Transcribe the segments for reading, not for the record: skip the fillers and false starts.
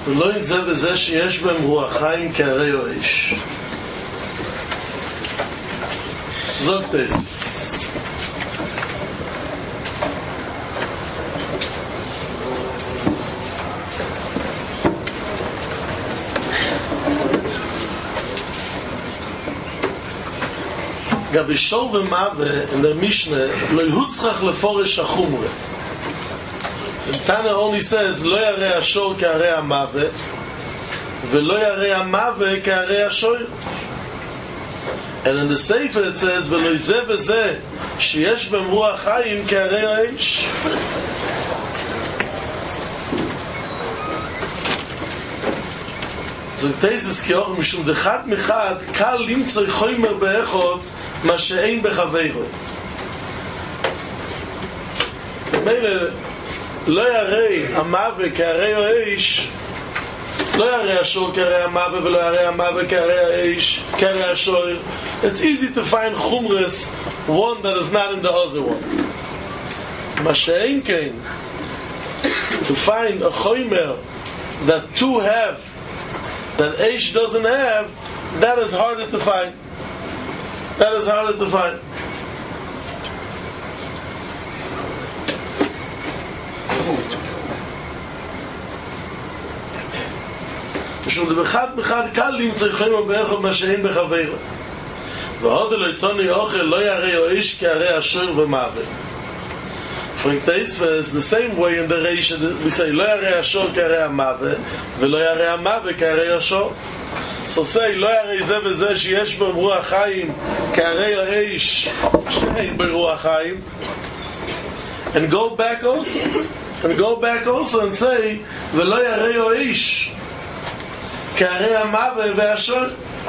ולא יזה וזה שיש בהם רוח חיים כהרי או אש. זאת תזס. גבי שור ומאווה in der Mishnah לא יהוצחך לפורש החומרה. Tana only says לא ירא השור כהרי המאווה ולא ירא המאווה כהרי השור. And in the Sefer it says ולא יזה וזה שיש בהם רוח חיים כהרי האש. זאת תזס כי אור משום דחד מחד קל למצוא חומר באחד מה שאין בחברו. מילא לא ירא המאווה כהרי האש, לא ירא השור כהרי המאווה ולא ירא המאווה כהרי האש, כהרי השור. It's easy to find chumras one that is not in the other one. מה שאין כן, to find a chomer that two have that Aish doesn't have, that is harder to find. That is harder to find. משום דבחד מחד קל למצוא חומר באחד מה שאין בחברו. ועוד אלו עיתוני אוכל לא ירא או איש כהרי השור ומאווה. It's the same way in the Reish we say לא ירא השור כהרי המאווה ולא ירא המאווה כהרי השור. So say לא ירא זה וזה שיש בהם רוח חיים כהרי האש שאין ברוח חיים, and go back also and say ולא ירא או איש כהרי המאווה והשור.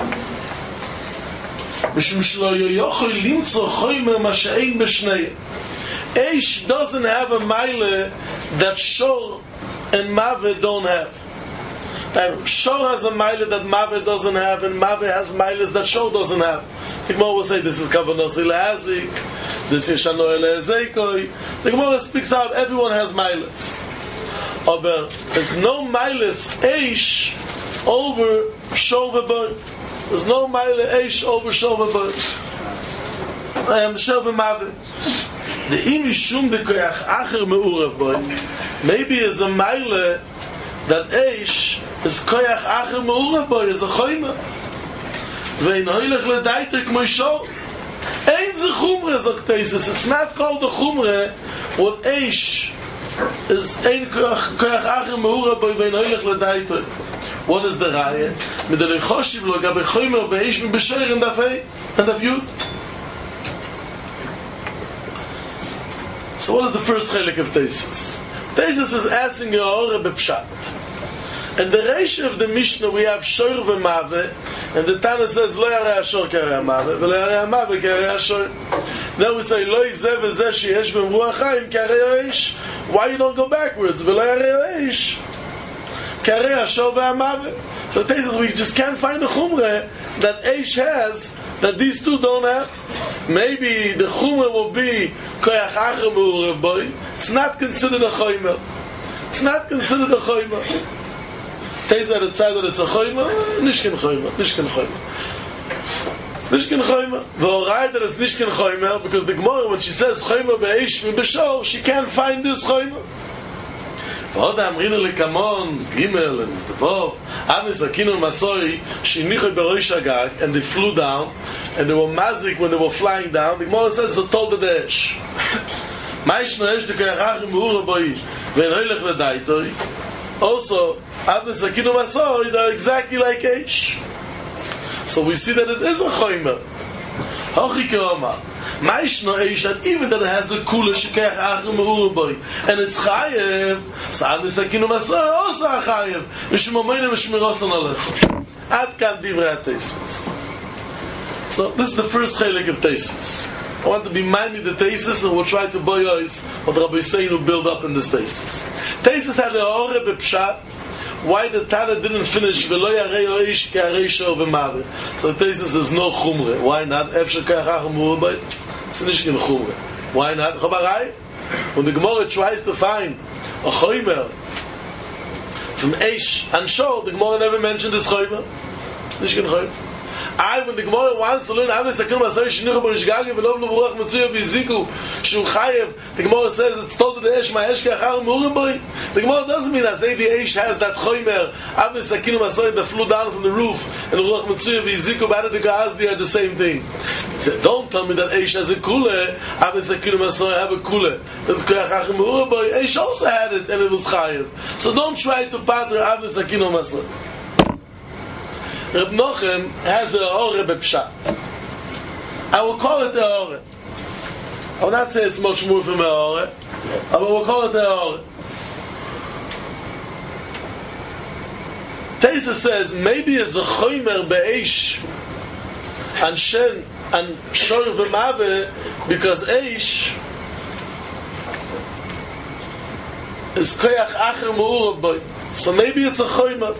משום שלא יוכל למצוא חומר מה שאין בשניהם. Aish doesn't have a mile that Shor and Mave don't have. And Shor has a mile that Mave doesn't have, and Mave has miles that Shor doesn't have. The Gemara will say this is Kavanos Ilazik, this is Shano Elezeikoi. The Gemara speaks out, everyone has miles. But there's no miles Aish over Shor V'Boy. There's no mile Aish over Shor V'Boy. Shor V'Mave. The imishum de koyach acher meurav boy. Maybe is a mile that Aish is koyach acher meurav boy is a choyma. Vein hoylech ledaita k'moy shor. Ein ze chumre zok teises. It's not called the chumre what Aish is ein koyach acher meurav boy vein hoylech ledaita. What is the raya? Midalei choshiv lo gabe choymer be'Aish mi b'sheir in dafei and daf yud. So what is the first chelik of Teisus? Teisus is asking a hora b'pshat. And the Reish of the Mishnah we have Shor v'Mave, and the Tana says Lo yarei Ashor k'arei Mave, v'lo yarei Mave k'arei Ashor. Then we say Lo yizeh v'zeh sheyesh b'm ruach chaim k'arei Aish. Why you don't go backwards? V'lo yarei Aish k'arei Ashor v'Mave. So Teisus, we just can't find a chumre that Aish has that these two don't have. Maybe the chumra will be koyach acher meurav boy. It's not considered a choymer. It's not considered a choymer. Teiz at the side that it's a choymer, nishkin choymer, nishkin choymer. It's nishkin choymer. V'orai that it's nishkin choymer because the Gemara when she says choymer be'eish v'b'shor she can't find this choymer. V'od amrinu lekamon gimel and v'vov amis akinu masoi shinichoy beroish agag and they flew down and they were mazik when they were flying down. The Gemara says so told the Esh ma'ishno Esh de koyach meurav boy ve'en hoylech ledaitoi. Also amis akinu masoi they're exactly like Esh. So we see that it is a choymer. Hochi ke'omar Ma'ishno Eish that even that it has a kula shekech acher meurav boy and it's chayev. Sa'ad nisakinu masor also a chayev. Mishum omeinu mishmirosan alech. Ad kan divrei Teisus. So this is the first chelik of Teisus. I want to be minded the Teisus and we'll try to boyois what Rabbi Yisrael will build up in this Teisus. Teisus had a hore b'pshat. Why the Tana didn't finish v'lo yarei Aish k'arei Shor v'Mave. So the Teisus is no chumre. Why not? Efshar koyach acher meurav boy. It's nicht in chumre. Why not? Chabarai? When the Gemara tries to find a choymer from Eish and Shor, the Gemara never mentioned this Choyma. Nishkin Choyma. When the Gemara wants to learn Avnei Sakinim Asay Shenichu B'Rishgagi V'Lov L'Burach Metzuya V'Yiziku Shu Chayev, the Gemara says it's told to the Eish Ma'esh Ke'achar Me'urim Boi. The Gemara doesn't mean as the Eish has that Choymer Avnei Sakinim Asay that flew down from the roof and Ruach Metzuya V'Yiziku B'Adet Ga'azdi are the same thing. He said, don't tell me that Eish has a Kule, Avnei Sakinim Asay have a Kule. That's Ke'achar Me'urim Boi. Eish also had it and it was Chayev. So don't try to pattern Avnei Sakinim Asay. Reb Nochem has a Ore Bepshat. I will call it the Ore. I will not say it's much more from a Ore, I will call it the Ore. Teisa says maybe it's a Choymer Be'esh and Shen and Shor V'Mave because Eish is Koyach Acher Me'urav Boi. So maybe it's a Choymer.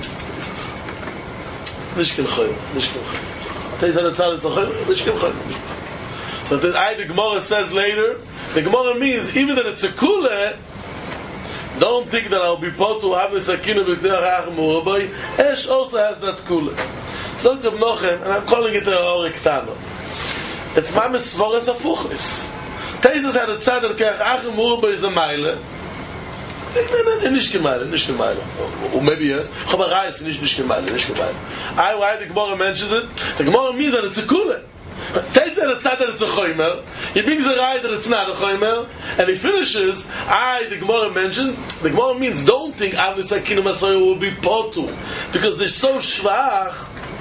Nishkin Choymer. Teisa Netzal it's a Choymer. Nishkin Choymer. So the Gemara says later, the Gemara means even that it's a Kule, don't think that I'll be put to Avnei Sakinim B'Kneach Acher Me'urav Boi. Eish also has that Kule. So Reb Nochem, and I'm calling it the Ore Ktana. It's Mames Svores Afuchnis. Teisas had a tzad that Keach Acher Me'urav Boi is a Meile. Nicht gemeile. Or maybe yes. Chabarai is nicht gemeile. Why the Gemara mentions it? The Gemara means that it's a Kule. Teisas had a tzad that it's a Choymer. He brings a rai that it's not a Choymer. And he finishes, the Gemara mentions, the Gemara means don't think Avnei Sakinim Asay will be potu. Because they're so shvach.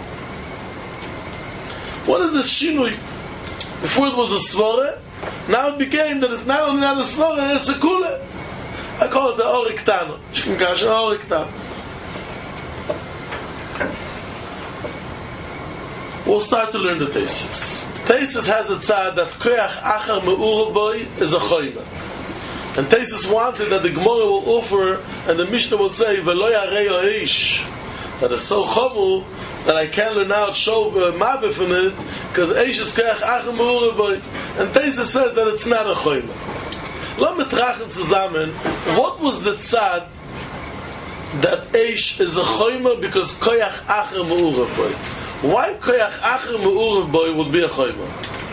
What is this shinui? Before it was a svore, now it became that it's not only not a svore, it's a kule. I call it the Ore Ktana. Shkin Kasha, Ore Ktana. We'll start to learn the Tesis. Tesis has a tzad that Koyach Acher Me'urav Boi is a Choymer. And Tesis wanted that the Gemara will offer, and the Mishnah will say, V'lo yarei Eish, that is so chomu, that I can't learn out show Mabeh from it, because Eish is Koyach Acher Me'urav Boi. And Tesis says that it's not a Choymer. Lass mich trachten zusammen, what was the tzad that Eish is a Choymer because Koyach Acher Me'urav Boi? Why Koyach Acher Me'urav Boi would be a Choymer?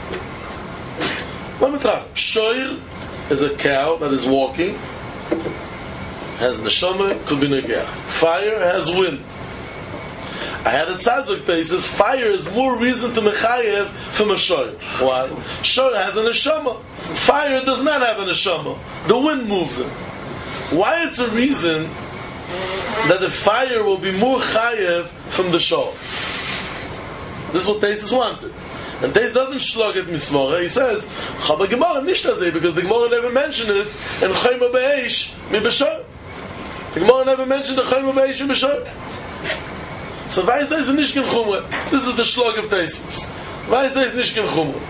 Lass mich trachten. Shoir is a cow that is walking, has neshama, could be negeach. Fire has wind. I had a tzaddik that says fire is more reason to mechayev from a shoir. Why? Shoir has a neshama. Fire does not have a neshama. The wind moves it. Why it's a reason that the fire will be more chayev from the shoir? This is what Tesis wanted. And Tesis doesn't shlug at Mismora. He says, Chaba Gemara nishtazeh, because the Gemara never mentioned it, and Chayma Be'esh mi b'shor. The Gemara never mentioned the Chayma Be'esh mi b'shor. So why is this Nishkin Chumra? This is the shlug of Tesis. Why is this Nishkin Chumra?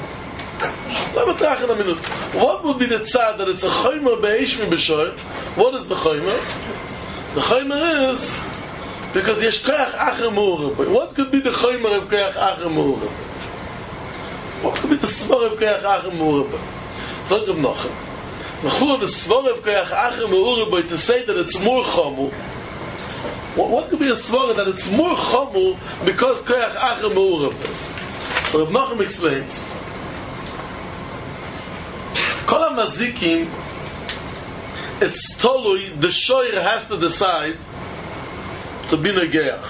What would be the tzad that it's a Chayma Be'esh mi b'shor? What is the Chayma? The Chayma is because yesh Koyach Acher Me'urav Boi. What could be the Chayma of Koyach Acher Me'urav Boi? What could be the svor of Koyach Acher Me'urav Boi? So Reb Nochem, the svor of Koyach Acher Me'urav Boi to say that it's more chomu. What could be a svor that it's more chomu because Koyach Acher Me'urav Boi? So Reb Nochem explains. Kol HaMazikim, it's tolui, the shoyer has to decide to be negeach.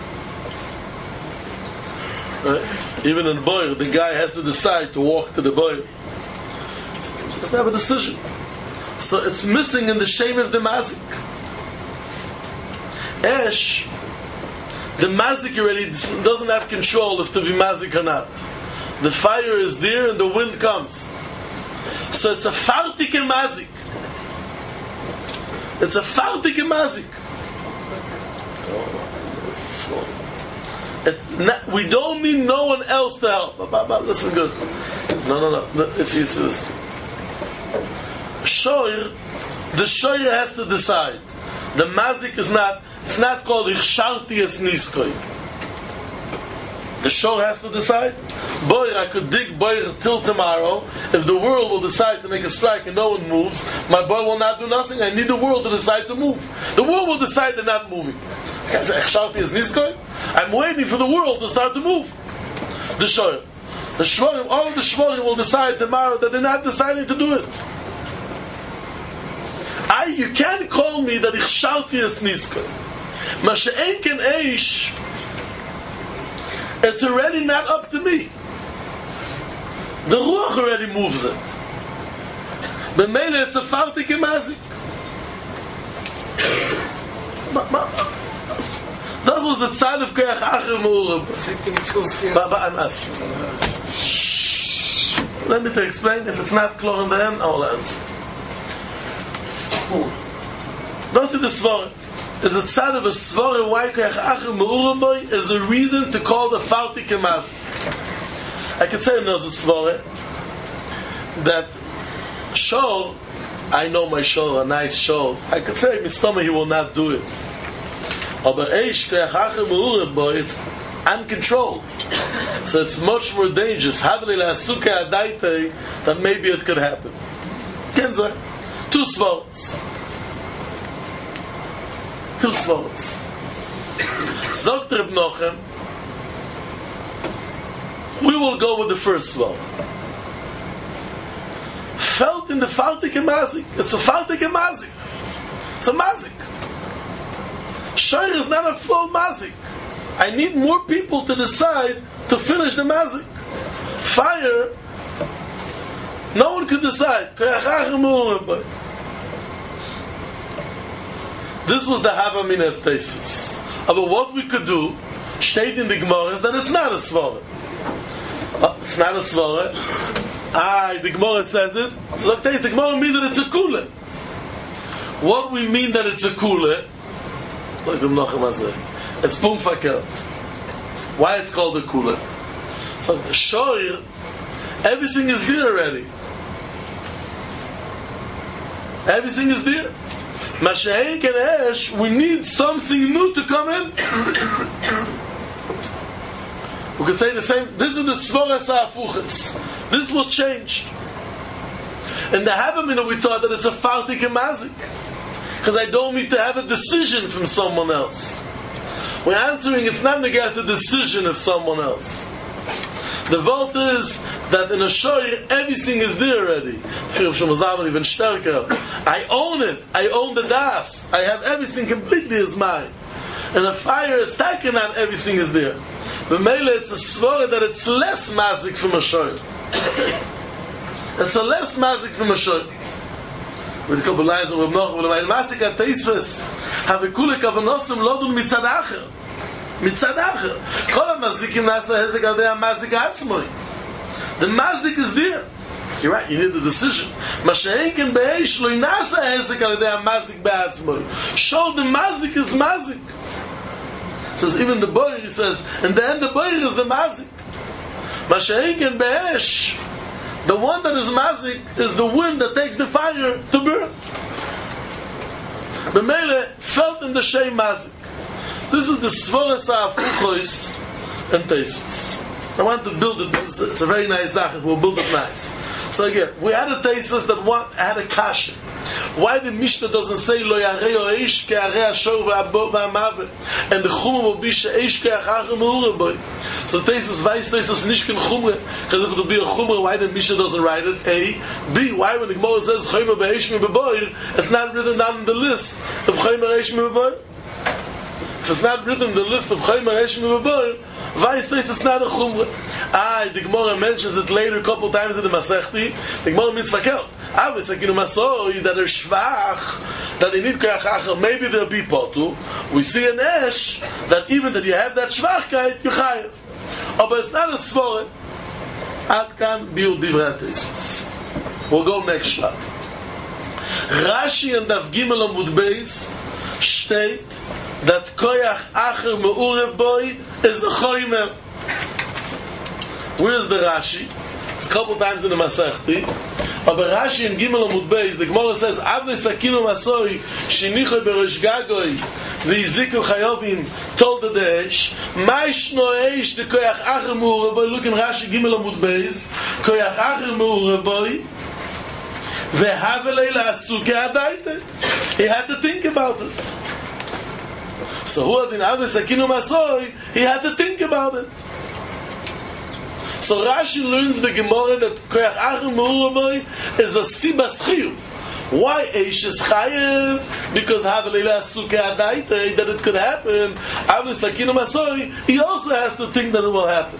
Right? Even in boy, the guy has to decide to walk to the boy. It's not a decision. So it's missing in the shame of the mazik. Esh, the mazik already doesn't have control if to be mazik or not. The fire is there and the wind comes. So it's a fartike mazik. It's a fartike mazik. It's not, we don't need no one else to help. Listen good. No. It's shoyer. The shoyer has to decide. The mazik is not. It's not called ichsharti es niskoy. The shore has to decide. Boy, I could dig boy till tomorrow. If the world will decide to make a strike and no one moves, my boy will not do nothing. I need the world to decide to move. The world will decide they're not moving. I'm waiting for the world to start to move. The shore. The shvorim, all of the shvorim will decide tomorrow that they're not deciding to do it. You can't call me that ich shalti es niskoy. Ma she'en ken eish, it's already not up to me. The Ruach already moves it. B'meile it's a fartik emazik. That was the tzad of Koyach Acher Me'urab. But I'm asking. Let me to explain. If it's not clear in the end, I will answer. That's the Svara. Is a tzad of a Svara why Koyach Acher Me'urab is a reason to call the fartik emazik. I could say another Svara that Shor, I know my Shor, a nice Shor. I could say Mistama he will not do it. But it's uncontrolled, so it's much more dangerous. That maybe it could happen. Two svars. Zogt Reb Nochem, we will go with the first svar. Felt in the fartik emazik. It's a fartik emazik. It's a mazik. Shor is not a full mazik. I need more people to decide to finish the mazik. Fire, no one could decide. This was the Havamina of Teisvus. But what we could do, state in the Gemara, is that it's not a svara. It's not a svara. The Gemara says it. So the Gemara means that it's a kula. What we mean that it's a kula, it's punkt verkehrt. Why it's called a kula? So Shor, everything is there already. Everything is there. Mashaik and Esh, we need something new to come in. We can say the same. This is the Svaras HaAfuchas. This was changed. In the Havamina we thought that it's a fartik emazik. Because I don't need to have a decision from someone else. We're answering, it's not negated the decision of someone else. The vote is that in a shor, everything is there already. I own it. I own the das. I have everything completely as mine. And a fire is taken on, everything is there. But Mele, it's a svara that it's less mazik from a shor. It's a less mazik from a shor. With a couple lines of Reb Nochem, but my mazik at Teisvus have a kule kavanosum lodun mitzad acher. Mitzad acher. Chol ha-mazikim nasa hezek al dei ha-mazik ha'atzmoi. The mazik is there. You're right, you need the decision. Masha'enken be'esh lo nasa hezek al dei ha-mazik be'atzmoi. Show the mazik is mazik. Says even the boy, he says, and then the boy is the mazik. Masha'enken be'esh, the one that is mazik is the wind that takes the fire to burn. The Mele felt in the shame mazik. This is the Svaras HaAfuchos and Teisvus. I want to build it. It's a very nice zach. We'll build it nice. So again, we had a Teisvus that had a kasha. Why the Mishnah doesn't say Lo yareo eish ke'arei hashor v'amave, and the chumra will be she'eish ke'achar me'urab. So Teisvus weiß Teisvus nicht kein chumra, because if it will be a chumra, why the Mishnah doesn't write it? A. B. Why when the Gemara says chayma be'eish me'beboir, it's not written down in the list of chayma be'eish me'beboir. If it's not written in the list of chayma be'eish me'beboir, why is it's not a chumra? The Gemara mentions it later a couple times in the Masechti. The Gemara means fakelt. Obviously, that are shvach, that they need kach, maybe they'll be potu. We see an esh that even that you have that shvachkeit, you chayev. But it's not a svara. Ad kan biur divrei Teisvus. We'll go next shlav. Rashi and Daf Gimel Amud Beis state that koyach acher me'urev boy is a choimer. Where is the Rashi? It's a couple times in the Masechti. Aber Rashi in Gimel Amud Beis, the Gemara says, Avnei Sakinu Masoi, Shinichoi Berosh Gagoi, V'Yiziku Chayovim, told the Eish, Maishno Eish, the Koyach Acher Me'uraboi, look in Rashi Gimel Amud Beis, Koyach Acher Me'uraboi, V'Havelei La'asuke Adaite. He had to think about it. So who had in Avnei Sakinu Masoi, he had to think about it. So Rashi learns the Gemara that Koyach Acher Me'uraboi is a Sibas Chiyuv. Why Eish is Chayev? Because Havelei La'asuke Adaite, that it could happen. Avnei Sakinu Masoi, he also has to think that it will happen.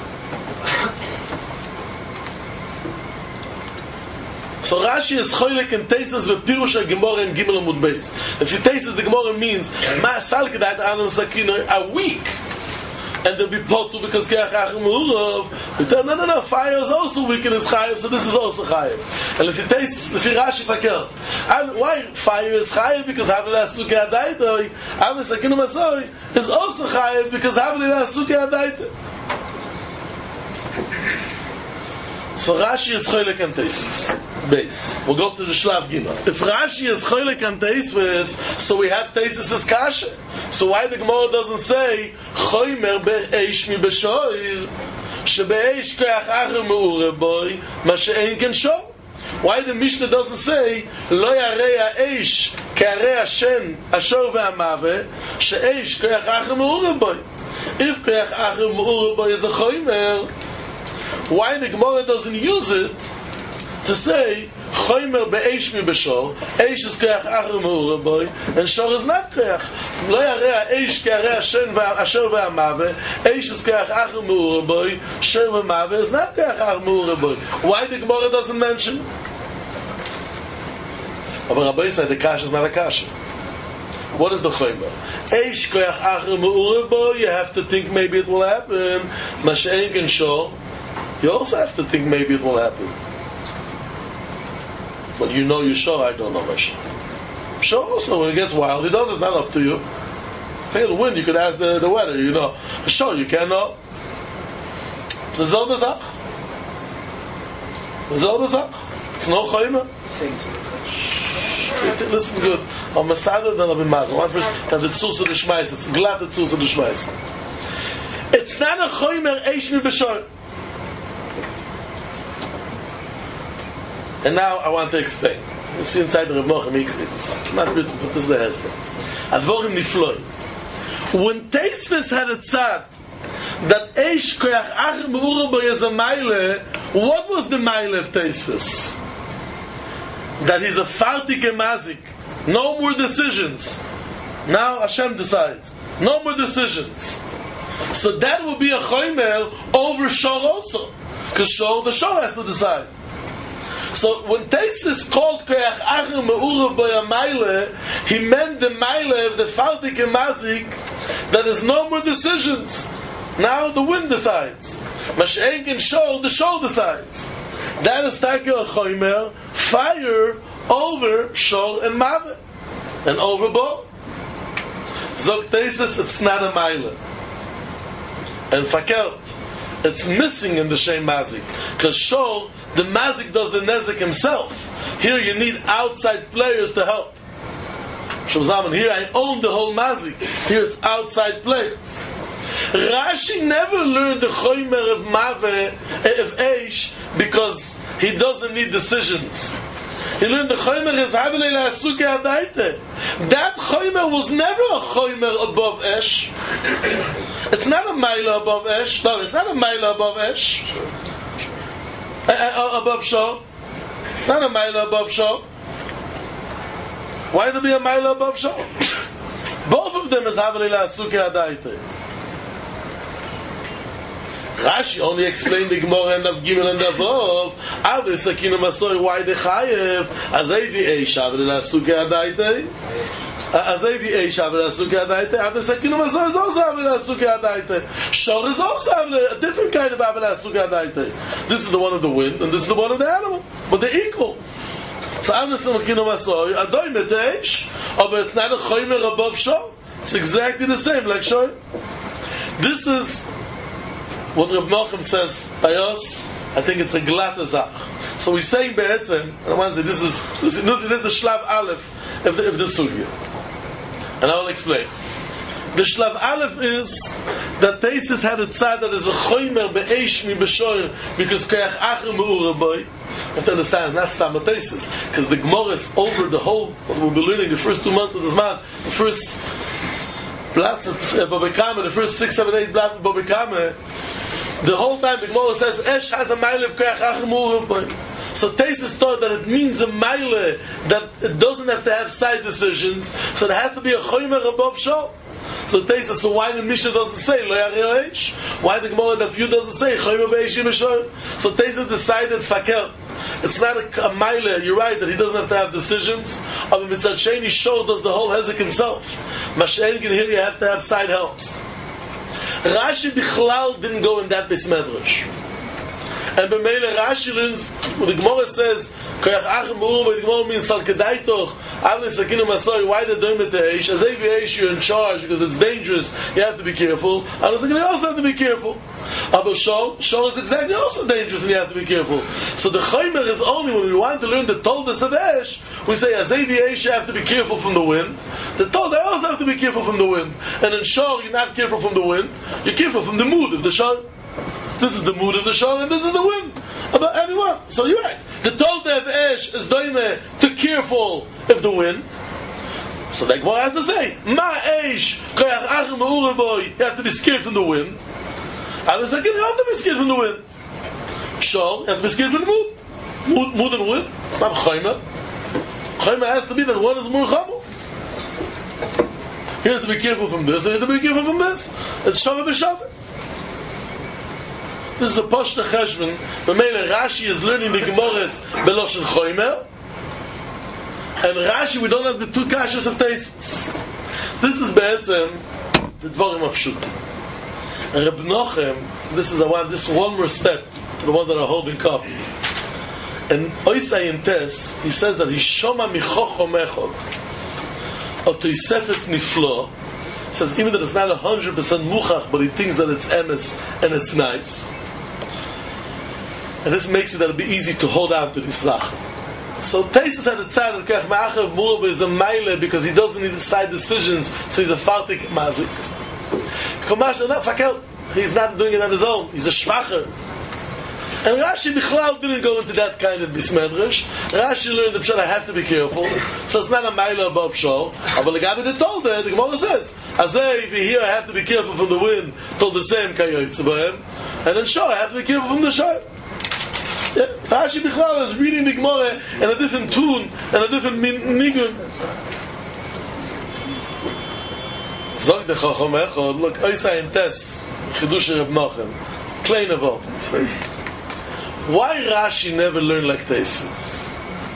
So Rashi is choylek and Teisus v'pirush Gemara in Gimel Amud Beis. If you Teisus, the Gemara means Ma'asal Kedat Anam Sakino a week, and they'll be potu because Koyach Acher Me'urov. No, fire is also weak in his chayev, so this is also chayev. And if you Teisus, if you Rashi fakert, and why fire is chayev because Havelei La'asuke Adaite, Avnei Sakinu Masoi is also chayev because Havelei La'asuke Adaite. So Rashi is choylek and Teisus. Base. We'll go to the Shlav Gimel. If Rashi is choylek and Teisus, so we have Teisus' kasha. So why the Gemara doesn't say choymer be'eish mi b'shoir shebe'eish koyach acher me'uraboi ma she'en ken shor? Why the Mishnah doesn't say lo yarei ha'eish ke'arei hashen ashor ve'amave she'eish koyach acher me'uraboi? If koyach acher me'uraboi is a choymer, why the Gemara doesn't use it to say choymer be'eish mi b'shor, eish is koyach acher me'uraboi, and shor is not koyach. Lo yarei ha'eish ke'arei hashen asher ve'amave, eish is koyach acher me'uraboi, shor ve'amave is not koyach acher me'uraboi. Why the Gemara doesn't mention? But Rabbi said the kasha is not a kasha. What is the choymer? Eish koyach acher me'uraboi, you have to think maybe it will happen. Ma she'en ken shor, you also have to think maybe it will happen. But you know you're sure, I don't know, Rashi. Sure also, when it gets wild, it does, it's not up to you. Hey, the wind, you could ask the weather, you know. Sure, you can know. It's no It's no choymer. Listen good. On Masada, then I'll be Mazal. One person, have the Tzuz of the Shmais. It's glad the Tzuz of the Shmais. It's not a choymer, eish mi b'shor. And now I want to explain. You see inside the Reb Nochem, it's not written, but this is the husband. Advorim nifloi. When Teisves had a tzad that Eish koyach acher me'uraboi is a meile, what was the meile of Teisves? That he's a fartik and mazik. No more decisions. Now Hashem decides. No more decisions. So that will be a choymer over shor also. Because the shor has to decide. So when Teisves called koyach acher me'uraboi a meile, he meant the meile of the fartik and mazik, that is no more decisions. Now the wind decides. Mashe'en ken shor, the shor decides. That is taki a choymer, fire over shor and mave, and over bo. Zog Teisves, it's not a meile. And fakert, it's missing in the shem mazik, because shor, the mazik does the nezik himself. Here you need outside players to help. Here I own the whole mazik. Here it's outside players. Rashi never learned the choymer of mave of eish because he doesn't need decisions. He learned the choymer is Havelei La'asuke Adaite. That choymer was never a choymer above esh. It's not a maila above esh. No, it's not a maila above esh. Above shor. It's not a maila above shor. Why does it be a maila above shor? Both of them is Havelei La'asuke Adaite. Rashi only explained the Gemara and of Gimel and of Vav. Avnei Sakinu Masoi, why the chayev? Azevi eish Havelei La'asuke Adaite. Azevi eish Havelei La'asuke Adaite. Avnei Sakinu Masoi is also Havelei La'asuke Adaite. Shor is also a different kind of Havelei La'asuke Adaite. This is the one of the wind, and this is the one of the animal, but they're equal. So Avnei Sakinu Masoi, Adoi met eish, but it's not a choymer above shor. It's exactly the same, like shor. This is what Reb Nochem says by us I think it's a glatt zach. So we're saying be'etzem, and I want to say this is the shlav aleph of the sugya. And I will explain. The shlav aleph is that Taisus had a tzad that is a choymer be'esh mi b'shoyer because koyach achim me'ura boy. You have to understand, that's not Taisus, because the Gemara is over the whole, what we'll be learning the first 2 months of this man, the first blats of Bobekame, the first 6, 7, 8 blats of Bobekame, the whole time the Gemara says, Esh has a mile of koyach achim me'ura boy. So Taisus thought that it means a mile, that it doesn't have to have side decisions, so there has to be a choymer above shor. So Taisus, so why the Mishnah doesn't say Lo Yarei Eish? Why the Gemara that you doesn't say Choymer Be'esh Yimeshor? So Taisus decided Fakel. It's not a mile. You're right that he doesn't have to have decisions. But Mitzad Sheni Shor does the whole hezek himself. Mashen can hear you have to have side helps. Rashi Bichlal didn't go in that Beis Medrash. And B'meile Rashi learns, the Gemara says Koyach Achim Me'ura, the Gemara means Sal Kedai Toch Avnei Sakinu Masoi. Why the doing it to Eish? As Evi Eish, you're in charge because it's dangerous. You have to be careful. And I was thinking, you also have to be careful. But Shor is exactly also dangerous, and you have to be careful. So the Choymer is only when we want to learn the Toldos of Eish. We say as Evi Eish, you have to be careful from the wind. The Toldos also have to be careful from the wind. And in Shor, you're not careful from the wind. You're careful from the mood of the Shor. This is the mood of the shor, and this is the wind. About anyone. So you're right. The Tolda of Esh is doime to careful of the wind. So the Gemara has to say, Ma Esh, koyach achim me'ura boy, you have to be scared from the wind. And the second, you have to be scared from the wind. Shor, you have to be scared from the mood. Mood and wind. It's not choymer. Choymer has to be that one is more chamu. He has to be careful from this, and he has to be careful from this. It's Shavah b'Shavah. This is a Pashta Cheshbon. B'meile Rashi is learning the Gemara's Beloshen Choymer, and Rashi we don't have the 2 kashas of Taisus. This is be'etzem the Dvarim Apshut. And Reb Nochem, this one more step to the one that are holding cup. And Oisai in Tes, he says that he shoma michochom echod or toisefes niflo. Says even that it's not 100% muchach, but he thinks that it's emes and it's nice. And this makes it that it'll be easy to hold on to this svach. So Taisus had a tzad that koyach ma'achav me'ura boy is a mile because he doesn't need side decisions, so he's a fartik mazik. Chumash, not fakel. He's not doing it on his own. He's a shvacher. And Rashi Bichlal didn't go into that kind of bismedrash. Rashi learned the pshat, I have to be careful. So it's not a mile above shor. But the Gabi that told it, the Gemara says, Azay, here I have to be careful from the wind, told the same kayotz b'hem. And then shor, I have to be careful from the shor. Yeah. Rashi Bichlal is reading the Gemara in a different tune, and a different nigun. Zog the Chacham Echad, look, Oisai in Tes, Chidush Reb Nochem, Klein Avot, why Rashi never learned like Taisus?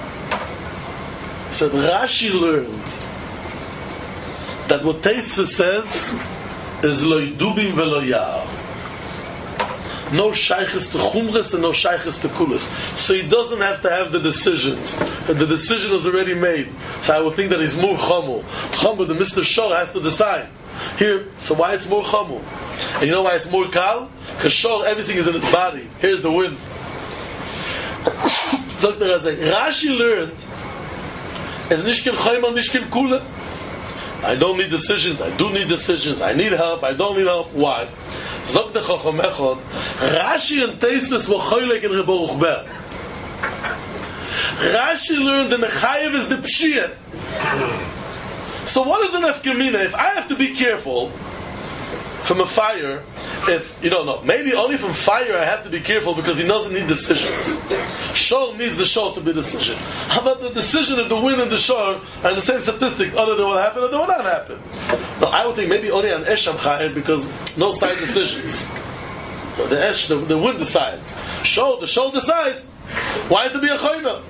He said Rashi learned that what Taisus says is lo yidubim velo yar. No shaykhis to chumres and no shaykhis to kulis. So he doesn't have to have the decisions. The decision is already made. So I would think that he's more chamu. Chamu, the Mr. Shor has to decide. Here, so why it's more chamu? And you know why it's more kal? Because Shor, everything is in its body. Here's the wind. Rashi learned as nishkin chayma, nishkin kula. I don't need decisions. I do need decisions. I need help. I don't need help. Why? Zog the Chacham Echad. Rashi and Taisus were choylek in Rebaruch Ber. Rashi learned the mechayev is the pshiyah. So what is the nefkamina? If I have to be careful from a fire, if you don't know, maybe only from fire I have to be careful because he doesn't need decisions. Shor needs the shor to be decision. How about the decision of the wind and the shor are the same statistic? Either they will happen or they will not happen. No, I would think maybe only on Esham Chayev because no side decisions. The Esh, the wind decides. The shor decides. Why to be a choymer?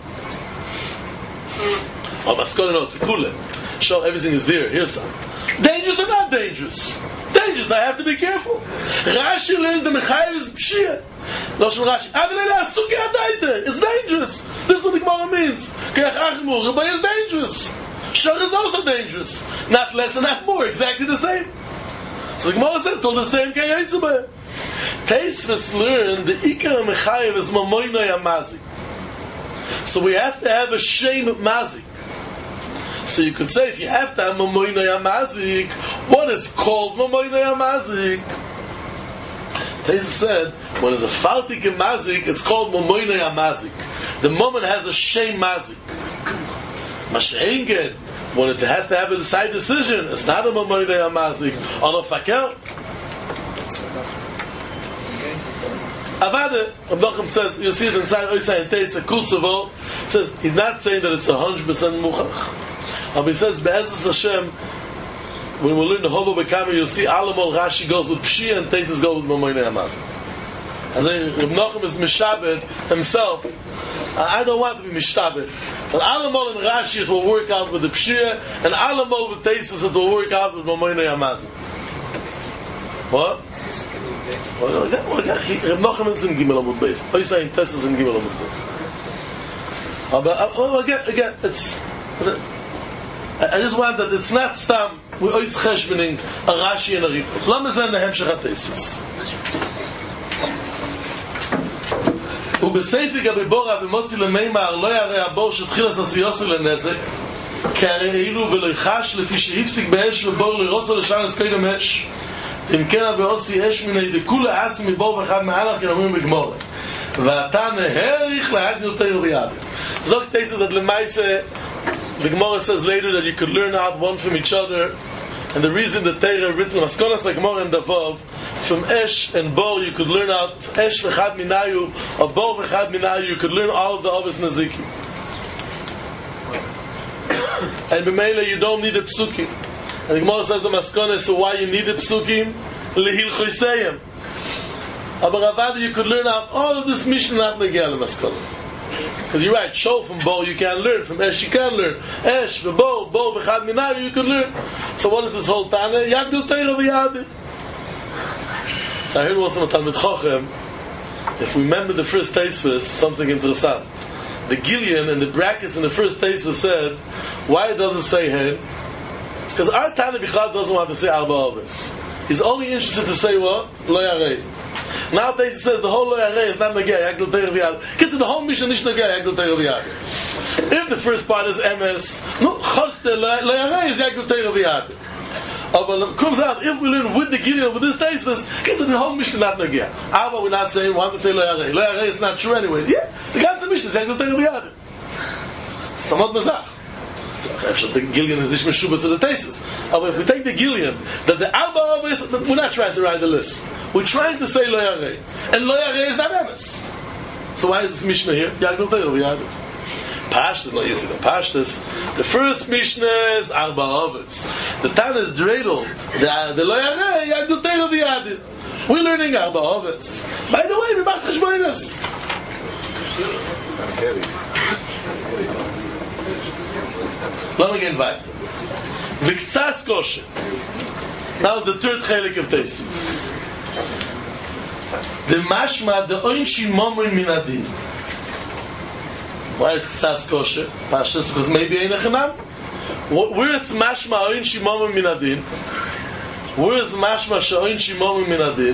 Oh, Maskona, no, it's a kule. Shor, everything is there. Here's some. Dangerous or not dangerous? Dangerous, I have to be careful. Rashi learned the Mechayev is Pshiyah. Lashon Rashi. It's dangerous. This is what the Gemara means. But it's dangerous. Shor is also dangerous. Not less and not more. Exactly the same. So the Gemara says, told the same Kayayitzubah. Taisvus learn the Ikar Mechayev is Mamoino Yamazik. So we have to have a Shem Mazik. So you could say, if you have to have Mamoino Yamazik, what is called Mamoino Yamazik? Taisvus said, when it's a Faltik Mazik, it's called Mamoino Yamazik. The moment has a Shem Mazik. Mashengen, when it has to have a decisive decision, it's not a Mamoino Yamazik, on a Fakel. Avada, Abdachim says, you see it inside Oisai and Teis, a Kutzavo, says, he's not saying that it's 100% Muchach. But he says, Be'ezus Hashem, when we learn the Hobo Bekama, you'll see Alamol Rashi goes with Pshia and Teis goes with Mamoino Yamazik. As Reb Nachum is Mishabed himself, I don't want to be Mishtabed. But Alamol and Rashi it will work out with the Pshia, and Alamol with Teis it will work out with Mamoino Yamazik. What? Reb Nachum is in Gimel Amud Beis. Oisai and Tess is in Gimel Amud Beis. Again, it's... I just want that it's not stam we ois cheshbening a Rashi and a Rif. Lama zeh nehem shechat Teisvus. ובסייפי גבי בורה ומוציא למימר לא יראה הבור שתחיל הססיוסו לנזק כי הרי אילו ולא יחש לפי שהפסיק באש ובור לרוצו לשם לסקוידם אש אם כן הבאוסי אש מיני דכולה אסי מבור ואחד מעלך כנאמרים בגמורה ואתה נהריך להג יותר ביד זוג תייסת עד למייסה the Gemara says later that you could learn out one from each other. And the reason the Torah written Maskonas HaGemara and Davav from Esh and Bor you could learn out Esh v'chad minayu or Bor v'chad minayu you could learn all of the Ovis Nazikim. And b'meila you don't need the Psukim. And the Gemara says the Maskonas, so why you need the Psukim? Lehil Choiseyim. Aber Ravada you could learn out all of this Mishnah not Negeah Maskonas. Because you're right, Shol from Bo you can learn, from Esh you can learn. Esh, Bo, V'chad Minayu you can learn. So what is this whole Tana? Yagdil Teira V'yadi. So I heard once from a Talmid Chochem, if we remember the first Teisvus, something interesting. The Gillian and the brackets in the first Teisvus said, why it doesn't say Hen? Because our Tana Bichlad doesn't want to say Arba Ovis. He's only interested to say what? Lo Yarei. Now Teisvus says the whole Lo Yarei is not Nageh, Yagdil Teira V'yadi. Get to the whole Mishnah Nish Nageh, Yagdil Teira V'yadi. If the first part is MS, no, Choshte Lo Yarei is Yagdil Teira V'yadi. But it comes out, if we learn with the Gideon, with this Teisvus, get to the whole Mishnah not Nageh. But we're not saying, we want to say Lo Yarei. Lo Yarei is not true anyway. Yeah, the Ganze Mishnah is Yagdil Teira V'yadi. It's not Mazach. The Gillian is nicht meshubas to the Teisvus. But if we take the Gillian, that the Alba of is, we're not trying to write the list. We're trying to say Lo Yarei. And Lo Yarei is not Emes. So why is this Mishnah here? Yagdil Teira V'yadi. Pashtas, not Yitzchak. Pashtas. The first Mishnah is Arba Ovis. The Tana is Dreidel. The Lo Yarei, Yagdil Teira V'yadi. We're learning Arba Ovis. By the way, we make Cheshbonos. Let me get weiter. Viktsas kosher. Now the third chelik of Teisvus. The mashma the oinshi momoy min adin. Why is ktsas kosher? Pashtas because maybe ein echanam. Where it's mashma oinshi momoy min adin? Where is mashma oinshi momoy min adin?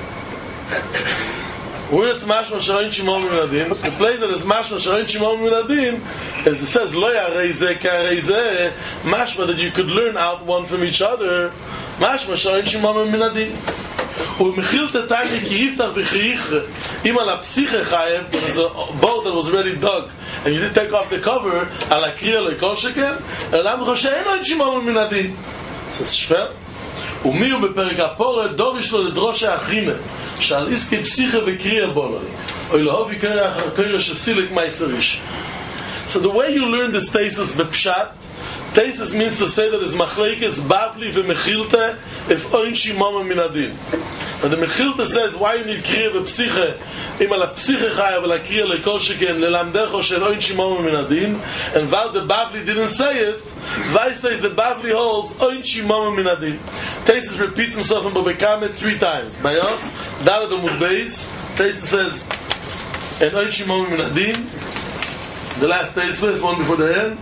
Where it's mashma oinshi momoy min adin? The place that is mashma oinshi momoy min adin. As it says, Lo Yarei Zeh K'Yarei Zeh, mashma that you could learn out one from each other. Mashma she'oin shimam min adin. U'mechil tetani ki yiftach v'chiyich im ala psiche chayev. There's a bowl that was already dug, and you did take off the cover. Ala kriya le'kol sheken. Elam choshein oin shimam min adin. So it's shver. U'miu beperek ha'poret dorish lo ledrosh ha'achine she'al iski psiche v'kriya boloi. Oy lehovi k'yra she'silek ma'iserish. So the way you learn this thesis b'pshat, thesis means to say that it's machlekes bavli v'mechilta if oinshi mama min adin. And the mechilta says why you need kriya v'psiche im ala psiche chaya v'la kriya lekol sheken lelamdecho shel oinshi mama min adin. And while the bavli didn't say it, Vaistais the bavli holds oinshi mama min adin. Thesis repeats himself in Bobekame 3 times. Bayos Dalad Amud Beis. Thesis says and oinshi mama min adin. The last Teisvus, one before the end.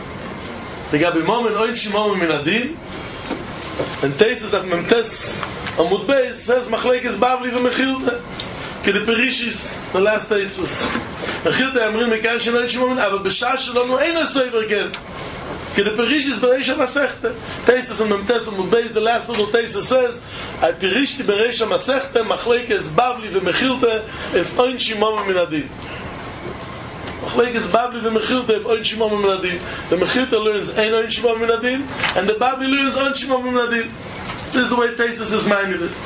The Gabi Mom and Oin Shimom min Adin. And Teisvus that Memtes Amud Beis says Machlekes Bavli v'Mechilta. Ki the Perishis, the last days was Mechilta Amrin Mekan Shelo Ein Shimomin, aber B'shah Shelonu Ein HaSoiver Ken. Ki the Perishis Bereisha Masechta. Teisus and Memtes Amud Beis, the last little Teisus says, I Perishti Bereisha Masechta, Machlekes Bavli v'Mechilta, if Ein Shimomin Min Adin. Machlekes Bavli v'Mechilta, if Ein Shimomin Min Adin. The Mechilta learns Ein Shimomin Min Adin, and the Bavli learns Ein Shimomin Min Adin. This is the way Teisus is minded it.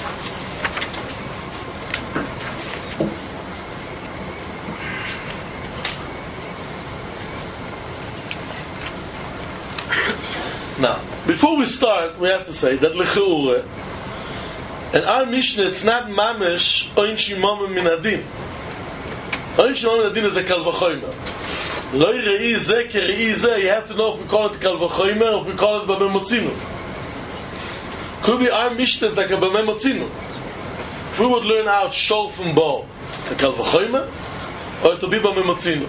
Now, before we start, we have to say that L'cheure, in our Mishnah, it's not Mamesh Ein Shimomin Min Adin. Ein Shimomin Min Adin is a Kal V'chomer. Lo Re'i Zeh Ke Re'i Zeh, you have to know if we call it Kal V'chomer or if we call it B'mei Motzinu. Could be our Mishnah is like a B'mei Motzinu. If we would learn out Shol from Bo, a Kal V'chomer, or it will be B'mei Motzinu.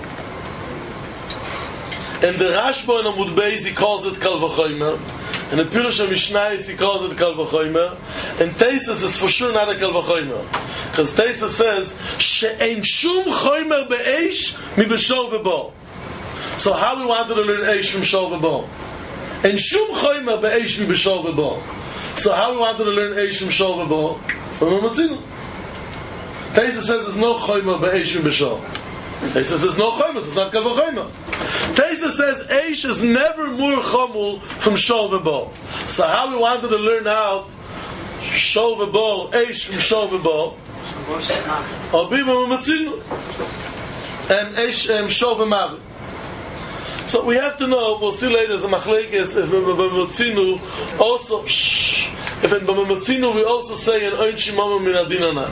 And the Rashba in Amud Beis, he calls it Kal V'chomer. And the Pirush HaMishnayis, he calls it Kal V'chomer. And Teisus is for sure not a Kal V'chomer. Because Teisus says, She'ein shum chomer be'esh mi b'shol v'bo. So how we wanted to learn Eish from Shol v'bo? And shum chomer be'esh mi b'shol v'bo. So how we wanted to learn Eish from Shol v'bo? From Matzinu. Teisus says there's no chomer be'esh mi b'shol. Teisus says no chomer, so it's not Kal V'chomer. Teisus says Eish is never more chomul from Shol v'bo. So how we wanted to learn out Shol v'bo, Eish from Shol v'bo, or be Matzinu, and Eish Shol v'mavi. So we have to know, we'll see later, as a machlekes, if Matzinu also, if in Matzinu we also say an Ein Shimomin Min Adin or not.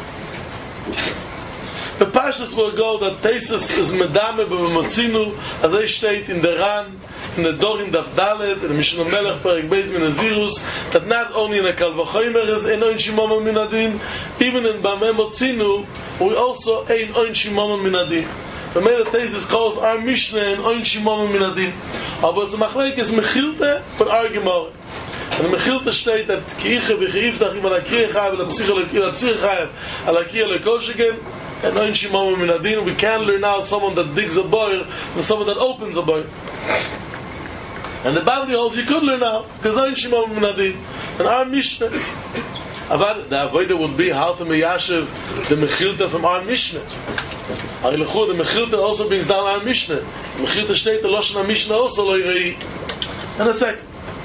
The Pashas will go that Teisus is Medame b'Matzinu, as they state in the Ran, in the Dorim Daf Dalet, in the Mishnah Melech Perek Beis Min Azirus, that not only in a Kal V'chomer is ein Ein Shimomin Min Adin, even in B'mei Motzinu, we also ein Ein Shimomin Min Adin. The Mele Teisus calls our Mishnah an Ein Shimomin Min Adin. Aber it's a Machlekes Mechilta, but our Gemara. And the Mechilta state that Ki'iche v'chi'iftach im ala Kriya Chayav, ala Psicha Chayav, ala Kriya Lekoshigen, and Ein Shimomin Min Adin, we can learn out someone that digs a boil and someone that opens a boil. And the Bavli holds you could learn out, because Ein Shimomin Min Adin. And our Mishnah, the Avodah would be how to meyashiv the Mechilta from our Mishnah. The Mechilta also brings down our Mishnah. The Mechilta state the Lashon HaMishnah also lo yirei. And a second.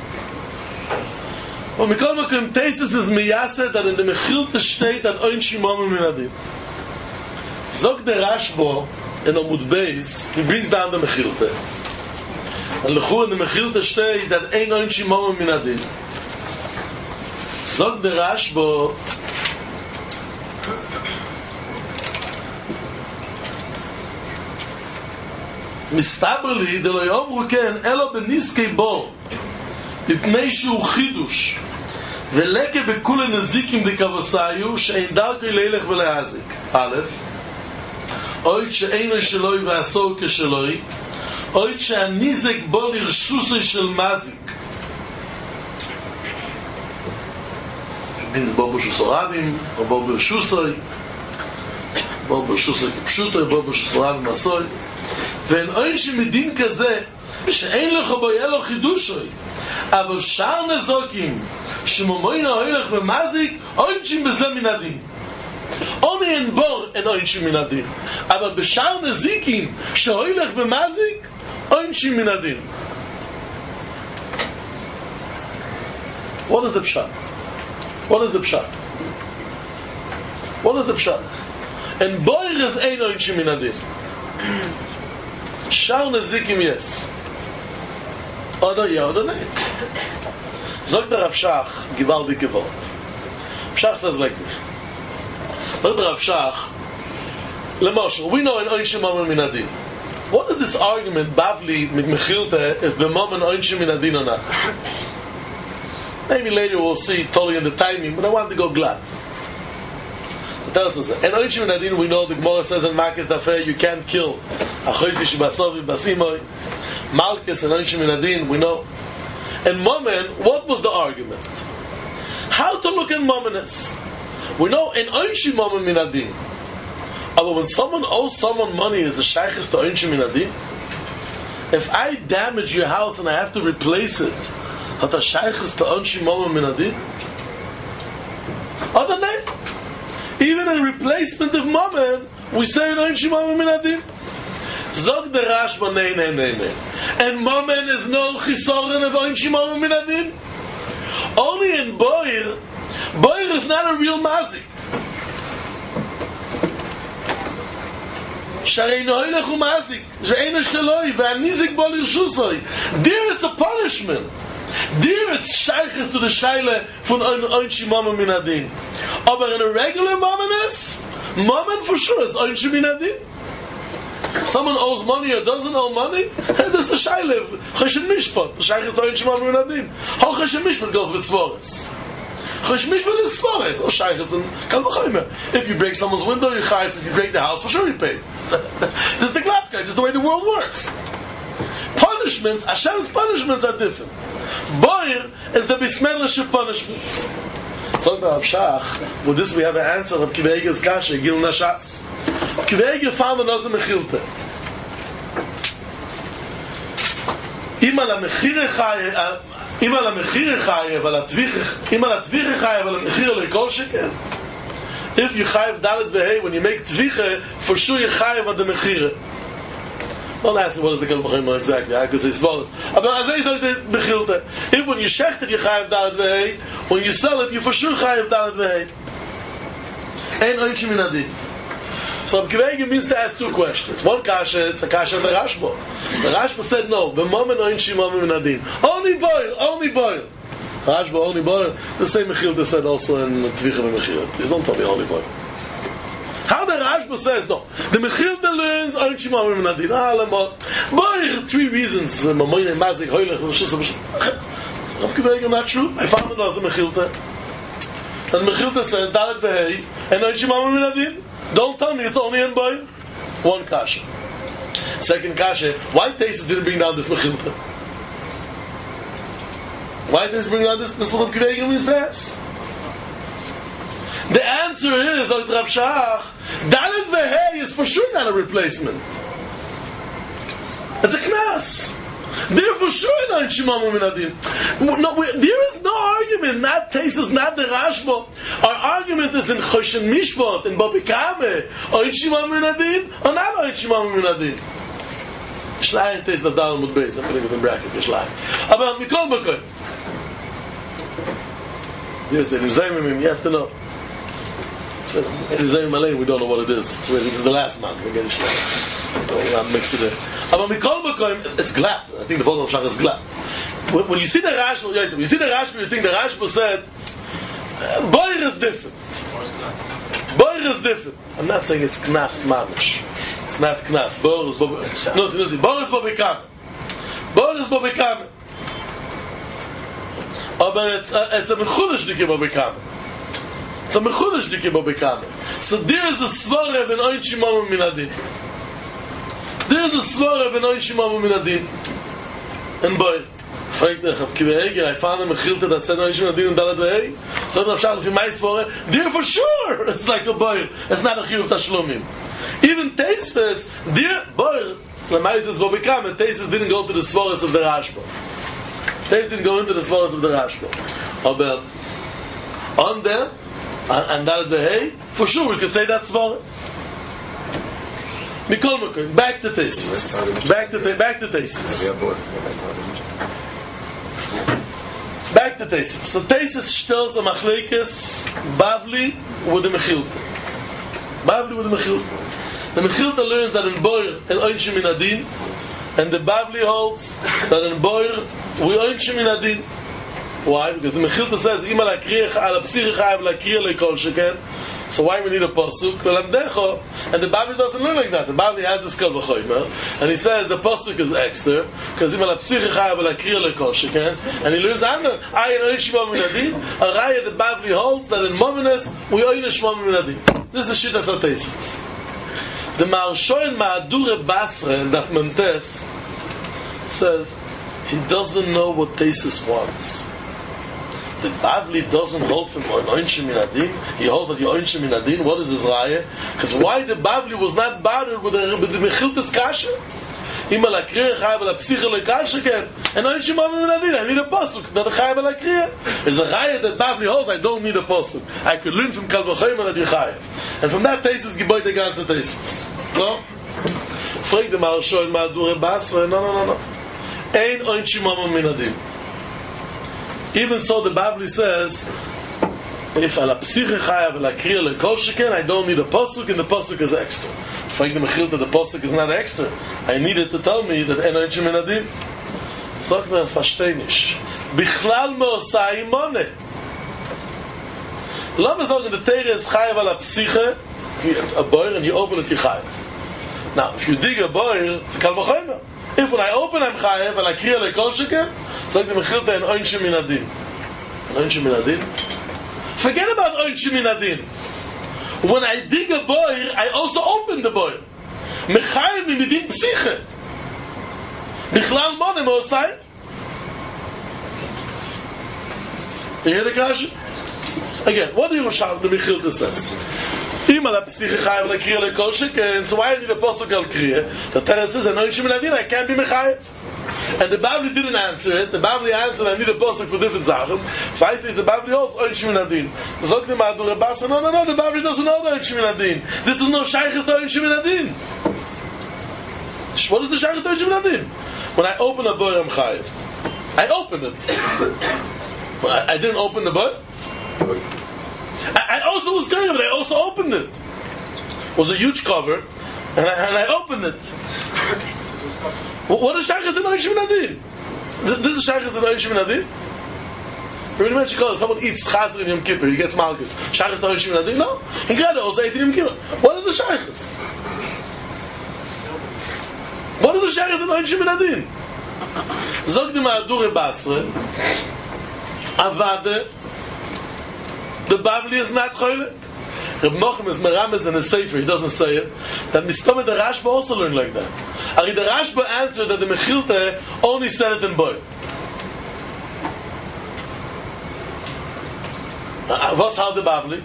Well, Mikol Makom Teisus is meyaseh that in the Mechilta state that Ein Shimomin Min Adin. Zog the Rashba in Amud Beis, he brings down the Mechilta. And Lechu in the Mechilta state that Ein Shimomin Min Adin. Zog the Rashba, Mistabeli de lo yomru ken elo beniskei bo mipnei shu chidush veleke bekule nazikim de kavosayu she'ein darkei leilech v'lehazik. Aleph, oit she'ein sheloi v'asor kesheloi, oit she'anizek bo lirshusei shel mazik. Means bo b'shusorabim, or bo b'shusoi, bo b'shusoi kipshutoi, bo b'shusorabim asoi. ואין אין שמדין כזה שאין לך בו יהיה לו חידושוי אבל שאר נזוקים שמומוין ההולך במזיק אוינשים בזה מן הדין אוני אין בור אין אוינשים מן הדין אבל בשאר נזיקים שההולך במזיק אוינשים מן הדין. What is the pshat? What is the pshat? What is the pshat? And boir is ein oinshim min adin. Shar nezikim yes. Oder ja oder nein. Sagt der Rav Shach, gewaltige Wort. Shach says like this. Sagt der Rav Shach, Lemoshe, we know in oinshim min adin. What is this argument, Bavli, mit Mechilta, if the moment oinshim min adin or not? Maybe later we'll see totally in the timing, but I want to go glad. And oinshim min adin, we know the Gemara says in Makis Dafer, you can't kill a choyzish basovi basimoy. Malchus and oinshim min adin, we know. And Momen, what was the argument? how to look at Mominus. We know in Oinshi Momin Minadim. Although when someone owes someone money, is the shaykhis to Oinshi Minadim? If I damage your house and I have to replace it, hat a shaykhis to Oinshi Momin Minadim? Other name? Even in replacement of Momin, we say in Oinshi Momin Minadim. Zog the Rashba, nay. And Momin is no chisoren of Oinshi Momin Minadim. Only in Boir is not a real mazik. Sharei noilech mazik, she'ena shaloi, ve'anizik bo lirshusoi. There it's a punishment. There it's shaykhis to the shayle von Oinshi Momin Minadim. Aber in a regular Momin for sure is Oinshi Minadim. Someone owes money or doesn't owe money, there's the shayle, chesed mishpat, shaykhis to Oinshi Momin Minadim. How chesed mishpat goes with svores? Chesed mishpat is svores, no shaykhis and kal v'chaymer. If you break someone's window, you chayv. If you break the house, for sure you pay. This is the glattkeit, this is the way the world works. Punishments, Hashem's punishments are different. Boir is the bismedlishe punishments. So the Rav Shach, with this we have an answer of Kiva Eiger's kasha, Gil Nashas. Kiva Eiger found another mechilte. Ima la mechire chayev, ala tviche chayev, ala mechire leikol sheken. If you chayev dalet vehei, when you make tviche, for sure you chayev on the mechire. Don't ask me what is the Kalvachayim exactly. I could say Svaras. But as I say, the Bechilte. If when you shecht it, you chayev dalet vehei. When you sell it, you for sure chayev dalet vehei. Ein Oinshi Minadim. So Kivegi means to ask two questions. One kasha, it's a kasha of the Rashba. The Rashba said no. B'momen Oinshi Momin Minadim. Only boil. Rashba only boil. The same Mechilta said also in Tvicha Mechilta. Please don't tell me only boil. How the Rashba says no. The Mechilta learns Oinshi Momin Minadim. Boil, three reasons. Mamoyne Mazik Hoylech Rab Kivegi not true. I found another Mechilta. And Mechilta says Dalet Vehei and Oinshi Momin Minadim. Don't tell me it's only in boy. One kasha. Second kasha, why Tesis didn't bring down this Mechilta? Why didn't he bring down this what Kivegim says? The answer is, Rav Shach, Dalet Vehei is for sure not a replacement. It's a knas. They're for sure not Oinshi Momin Minadim. No, there is no argument. Not Tesis, not the Rashba. Our argument is in Choshen Mishpat, in Bobikame, Oinshi Momin Minadim, or not Oinshi Momin Minadim. Shlai and Tesis of Dalel Mud Beis. I'm putting it in brackets. Shlai. Aber Mikol Bakoi. Yes, in Rizayim, you have to know. In Rizayim Malay, we don't know what it is. This is the last man. We're getting Shlai. I'm mixed it in. Aber Mikol Bakoi, it's glad. I think the Volta of Shach is glad. When you see the Rashba, you think the Rashba said, Boir is different. I'm not saying it's Knas Mamish. It's not Knas. Boir is Bobikame. Boir is Bobikame. But it's a Mechudesh Dike Bobikame. So there is a Svara in Oinshi Momin Minadim. There is a Svara in Oinshi Momin Minadim. And Boir. Fragt Rav Kiva Eiger, I found a Mechilta that said Oinshi Minadim and Dalet Vehei. So Rav Shach, if you might svara, there for sure it's like a boil. It's not a chiyuv tashlumim. Even Tesis, there boil. The Ma'is is Bobikam, and Tesis didn't go to the svaras of the Rashba. Tesis didn't go into the svaras of the Rashba. But on there, and Dalet Vehei, for sure we could say that svara. Mikol Mekol, back to Tesis. Back to Tesis. Back to Tesis. So Tesis tells a machlekes Bavli with the Mechilta. The Mechilta learns that in Boir and Oinshi Minadim, and the Bavli holds that in Boir we Oinshi Minadim. Why? Because the Mechilta says Ima la kriya ala psiri chayav la kriya leikol sheken. So why we need a pasuk? And the Bavli doesn't learn like that. The Bavli has this kal v'choymer, and he says the pasuk is extra because Ima la psiri chayav la kriya leikol sheken, and he learns under ayin Oinshi Momin Minadim. A raya the Bavli holds that in Mominus we Oinish Momin Minadim. This is Shittas HaTesis. The Maharshoin Mahadure Basra in Daf Mentes says he doesn't know what Tesis wants. the Bavli doesn't hold from Oinshim Minadin. He holds that Oinshim Minadin. What is his raya? Because why the Bavli was not bothered with the Mechiltas Kasha? Ima la kriya chayav la psicha le kasha ken. And Oinshim Minadin. I need a pasuk. Not a chayav la kriya. Is a raya that Bavli holds. I don't need a pasuk. I could learn from Kal V'chomer that you chayav. And from that thesis, giboy the ganze thesis. No? Frag the Maharsha in Madure Basra. No. Ein Oinshim Minadin. Even so, the Bavli says, if ala psicha chayav la kriya le kol sheken, I don't need a pasuk, and the pasuk is extra. Frag the Mechilta, the pasuk is not extra. I need it to tell me that ein Oinshim Minadin. Sagt er, versteh nicht. Bichlal me'osai mone. Lass me sagen, the Teire is chayav ala psicha, a boir, and you open it, you chayav. Now, if you dig a boir, it's a Kal V'chomer. If when I open I'm chayav and I kriya le kol sheken, sagt the Mechilta an Oinshim Minadin. Oinshim Minadin? Forget about Oinshim Minadin. When I dig a boir, I also open the boir. Mechayav midin psiche. Bichlal mone me'osai. You hear the kasha? Again, what do you shout? The Mechilta says. Ima la psiche chayav la kriya le kol sheken. So why I need a pasuk al kriya? The Torah says an Oinshim Minadin. I can't be mechayav. And the Bavli didn't answer it. The Bavli answered, I need a pasuk for different Sachen. First is the Bavli holds Oinshim Minadin. Zog the Madure Basra, no, the Bavli doesn't hold Oinshim Minadin. This is no shaykhis to Oinshim Minadin. What is the shaykhis to Oinshim Minadin? When I open a boy, I'm chayav. I open it. I didn't open the boy. I also was chayav, but I also opened it. It was a huge cover, and I opened it. What is shaykhis in Oinshim Minadin? This is shaykhis in Oinshim Minadin? When you mention someone eats chazer in Yom Kippur, he gets malchus. Shaykhis to Oinshim Minadin? No. He got it also ate in Yom Kippur. What is the shaykhis? What is the shaykhis in Oinshim Minadin? Zog the Madure Basra, Avade, the Bavli is not choyle. Reb Nochem is merames in his sefer, he doesn't say it, that Mistome the Rashba also learned like that. Ari the Rashba answered that the Mechilta only said it in boy. What's how the Bavli?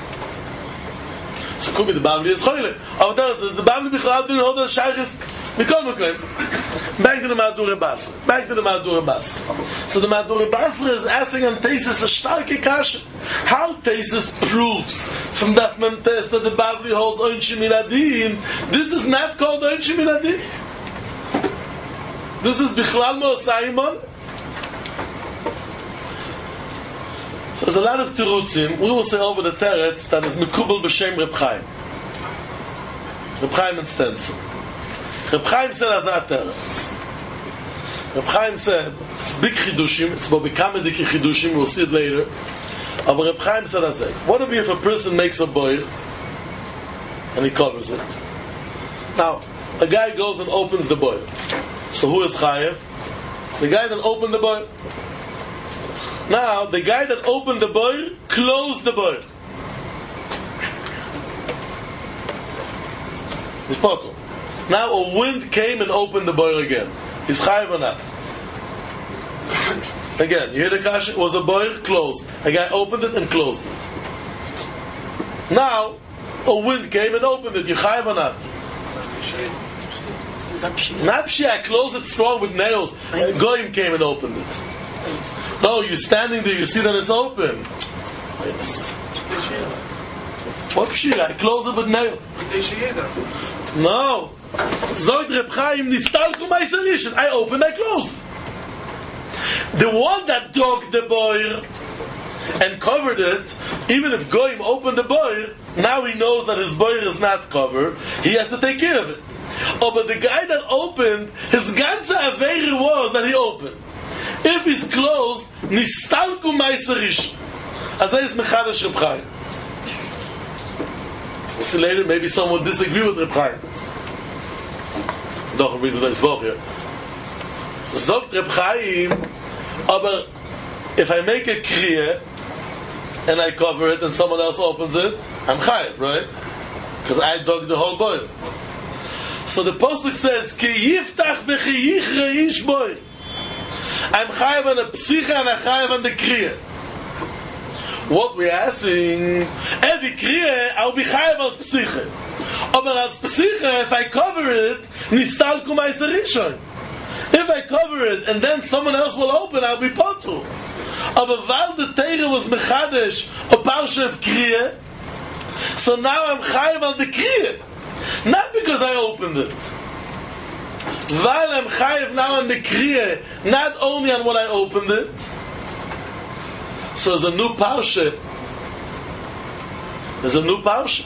So could be the Bavli is choyle. But the Bavli Bichlal didn't hold the shaykhis. Back to the Madure Basra. So the Madure Basra is asking on Tesis a starke kasha. How Tesis proves from that man test that the Bavli holds Oinshim Minadin, this is not called Oinshim Minadin. This is Bichlal me'osai mone. So there's a lot of terutzim. We will say over the teretz that is mekubel b'shem Reb Chaim. Reb Chaim and Stenson. Reb Chaim said as a teretz. Reb Chaim said it's big chidushim. It's about becoming the chidushim. We'll see it later. But Reb Chaim said as a. What would be if a person makes a boir and he covers it? Now a guy goes and opens the boir. So who is chayav? The guy that opened the boir. Now, the guy that opened the boir closed the boir. It's potum. Now a wind came and opened the boir again. Is chayav or not? Again, you hear the kasha? It was a boir closed. A guy opened it and closed it. Now, a wind came and opened it. You chayav or not? Not pshi, I closed it strong with nails. Goyim came and opened it. No, you're standing there, you see that it's open. Yes. What pshi? I closed it with nails. No. Zoid Reb Chaim nistalku ma'aser. I opened, I closed. The one that dug the boir and covered it, even if Goyim opened the boir, now he knows that his boir is not covered. He has to take care of it. Oh, but the guy that opened, his ganze aveire was that he opened. If he's closed, nistalku ma'aser. Azay is mechadash Reb Chaim. We'll see later, maybe someone would disagree with Reb Chaim. Doch, wie ist das Wort hier? Sagt Reb Chaim, aber if I make a kriya and I cover it and someone else opens it, I'm chayav, right? Because I dug the whole boil. So the pasuk says, Ki yiftach v'chi yichre ish boil. I'm chayav on the psicha and I'm chayav on the kriya. what we're asking, every kriya, I'll be chayav as psiche. Aber as psiche, if I cover it, nistalku ma'aser rishon. If I cover it and then someone else will open, I'll be potu. Aber weil the Teire was mechadish, a parsha of kriya, so now I'm chayav al the kriya. Not because I opened it. While I'm chayav now on the kriya, not only on what I opened it. So there's a new parsha. There's a new parsha.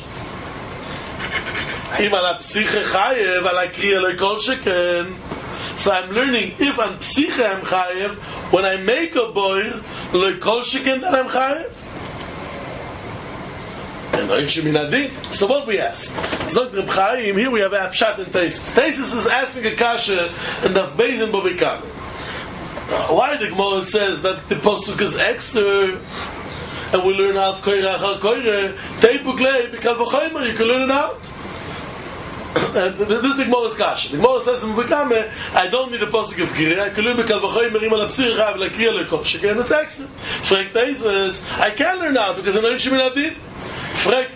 Im ala psiche chayav, ala kriya lekol sheken. So I'm learning if on psiche I'm chayav, when I make a boir, lekol sheken that I'm chayav. So what we ask? Zog Reb Chaim, here we have a pshat in Teisus. Teisus is asking a kasha and the Beis in Bobikame. Why the Gemara says that the posuk is extra and we learn out koire achar koire, teipuklei b'kal v'choymer, you can learn it out. And this is the Gemara's kasha. The Gemara says in Bobikame, I don't need a posuk of kriya, I can learn b'kal v'choymer im ala psir chav l'kriya l'kosh. Again, it's extra. Frek Teisus, I can learn out because I know it's Shemin Fragt.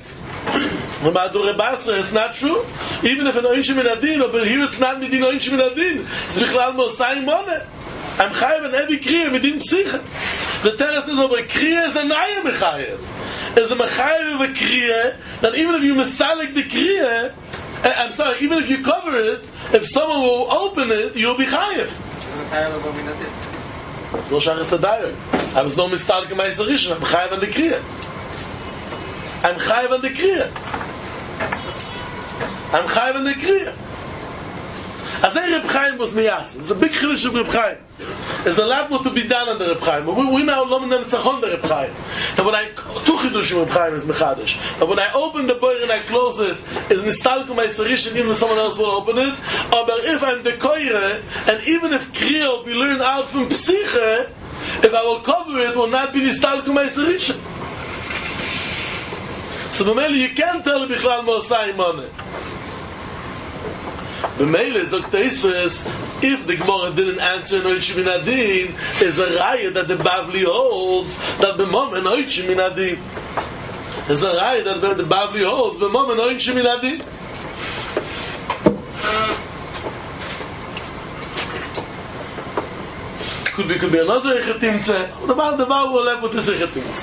It's not true. Even if an oinshim min adin, but here it's not midin oinshim min adin. It's bichlal mosai mone. I'm chayav an every kriya midin psicha. The teretz is over kriya is a naya mechayev. Is a mechayev of a kriya that even if you misalik the kriya, I'm sorry, even if you cover it, if someone will open it, you'll be chayev. It's no shachas tadayer. I was no mistalik in my rishon. I'm chayav an the kriya. I'm chayav on the kriya. I'm chayav on the kriya. As Reb Chaim was miyas. It's a big chiddush of Reb Chaim. There's a lot more to be done on the Reb Chaim. But we now lo minen tzachon the Reb Chaim. And when I two chiddush of Reb Chaim is mechadish. And when I open the boir and I close it, is nistalku ma'aser rishon even if someone else will open it. But if I'm the koire, and even if kriya will be learned out from psiche, if I will cover it, will not be nistalku ma'aser rishon. So b'meili you can't tell bichlal mosai money. B'meili zok teisves, if the Gemara didn't answer oinshim min adin, is a raya that the Bavli holds that the moment oinshim min adin. Is a raya that the Bavli holds the moment oinshim min adin. Could be another echetimtze. The Baal will have with this echetimtze.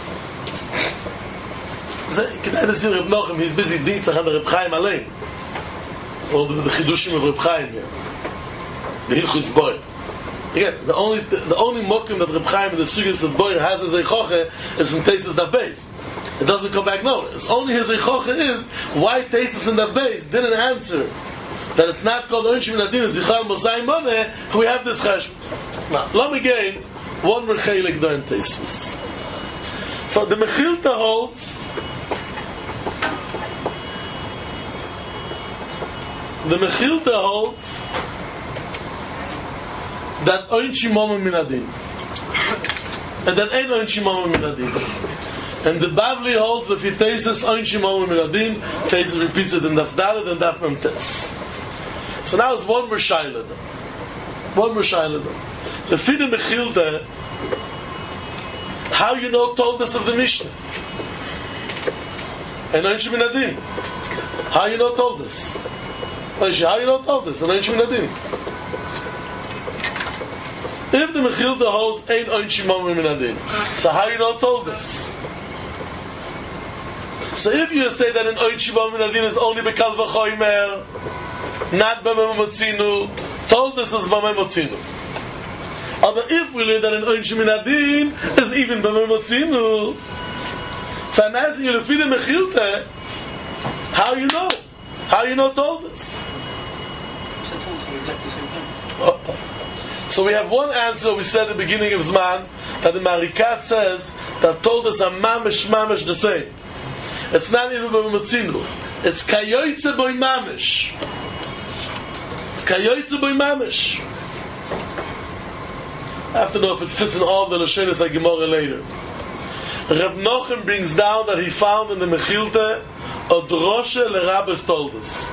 K'day to see Reb Nochem, he's busy dintzach on the Reb Chaim allein. Or the chidushim of Reb Chaim here. The Hilchus Boyer. Again, the only mokum that Reb Chaim in the Sugis of Boyer has as a choche is from Teisus Daf Beis. It doesn't come back nowhere. It's only his choche is why Teisus in Daf Beis didn't answer that it's not called Oinshim Nadin, it's Bichal Mosai Moneh, we have this cheshbon. Now, let me gain one more chelik there in Teisus. So the Mechilta holds that oinchi momen min adin, and that ain't oinchi momen min adin. And the Bavli holds that if he tastes oinchi momen min adin, Teisus repeats it in Daf Daled and Daf Mem Tes. So now it's one more shaila. The Fide Mechilta, how you know told us of the Mishnah? And oinchi min adin. How you know told us? How you know told us? And oinchi min adin. If the Mechilta holds ain't oinchi momen min adin, so how you know told us? So if you say that an oinchi momen min adin is only bekal v'choymer, not b'mem motzinu, told us is b'mem motzinu. But if we learn that an oinchi min adin is even b'mem motzinu, so I'm asking you to feed the Mechilta, how you know? How you know told us? So we have one answer we said at the beginning of Zman, that the Marikat says that told us a mamish the same. It's not even b'motzinu. It's kayoytze boy mamish. It's kayoytze boy mamish. I have to know if it fits in all the Lashonos HaGemara later. Reb Nochem brings down that he found in the Mechilta a drosha l'Rabbis told us.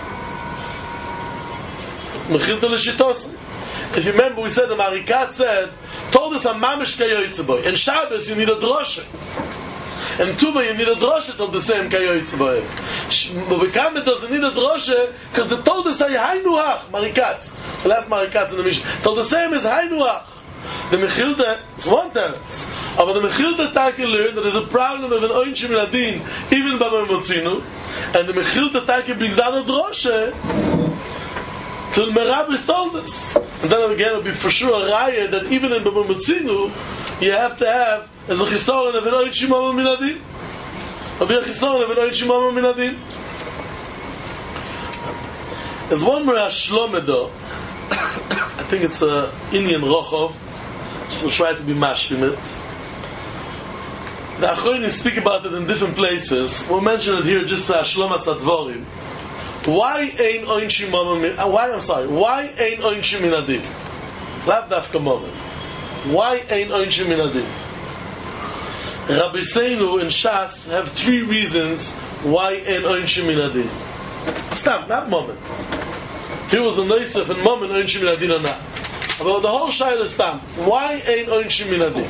Mechilta l'Shitosim. If you remember, we said the Marikat said, told us a mamish kayoytze boy. In Shabbos you need a drosha. And Tuma, you need a drosha till the same kayoytz boev. But Bekamet doesn't need a drosha because the Tolda say Hainuach, Marikatz. The last Marikatz in the Mishnah. Till the same is Hainuach. The Mechilda is one teretz. But the Mechilda Taki learned that there's a problem of an Oinshim Ladin, even by Motzinu, and the Mechilda Taki brings down a drosha to the Merabis told us. And then again it'll be for sure a raya that even in Baba Metzinu you have to have as a chisaron of an oid shimama minadin. There'll be a chisaron of an oid shimama minadin. There's one more Shlomedo. I think it's a Indian Rochov. So we'll try to be mashlim it. The Achronim speak about it in different places. We'll mention it here just to Shlomas Advorim. Why ain't Oinshim Minadin? Why ain't Oinshim Minadin? Lav dafka moment. Why ain't Oinshim Minadin? Rabbi Seinu and Shas have 3 reasons why ain't Oinshim Minadin. Stop, that moment. Here was the Neisef and moment Oinshim Minadin or not. About the whole Shayla stamp. Why ain't Oinshim Minadin?